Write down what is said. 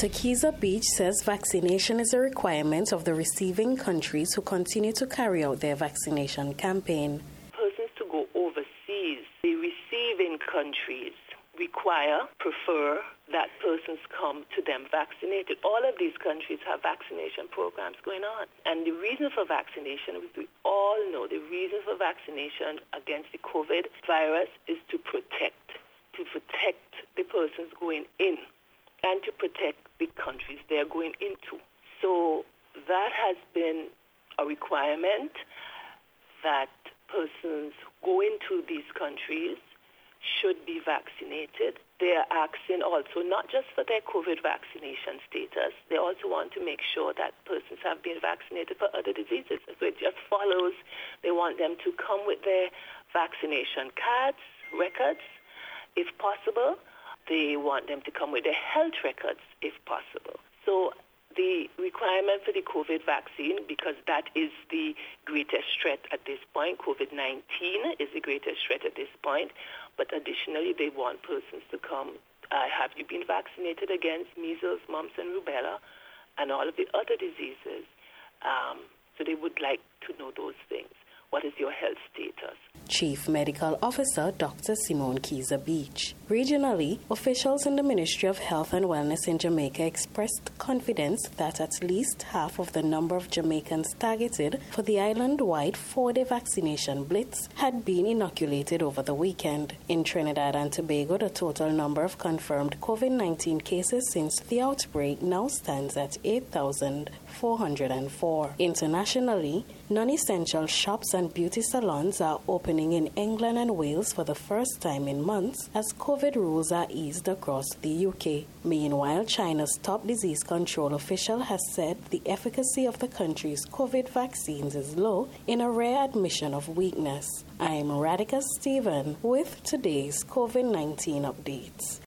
Dr. Kizza Beach says vaccination is a requirement of the receiving countries who continue to carry out their vaccination campaign. Persons to go overseas, the receiving countries prefer that persons come to them vaccinated. All of these countries have vaccination programs going on. And the reason for vaccination, we all know the reason for vaccination against the COVID virus is to protect the persons going in and to protect the countries they're going into. So that has been a requirement that persons go into these countries should be vaccinated. They are asking also not just for their COVID vaccination status, they also want to make sure that persons have been vaccinated for other diseases. So it just follows. They want them to come with their vaccination cards, records, if possible. They want them to come with their health records, if possible. So the requirement for the COVID vaccine, because that is the greatest threat at this point, COVID-19 is the greatest threat at this point, but additionally they want persons to come, have you been vaccinated against measles, mumps and rubella and all of the other diseases? So they would like to know those things. What is your health status? Chief Medical Officer Dr. Simone Kizza Beach. Regionally, officials in the Ministry of Health and Wellness in Jamaica expressed confidence that at least half of the number of Jamaicans targeted for the island-wide 4-day vaccination blitz had been inoculated over the weekend. In Trinidad and Tobago, the total number of confirmed COVID-19 cases since the outbreak now stands at 8,404. Internationally, non-essential shops and beauty salons are opening in England and Wales for the first time in months as COVID rules are eased across the UK. Meanwhile, China's top disease control official has said the efficacy of the country's COVID vaccines is low in a rare admission of weakness. I'm Radhika Stephen with today's COVID-19 updates.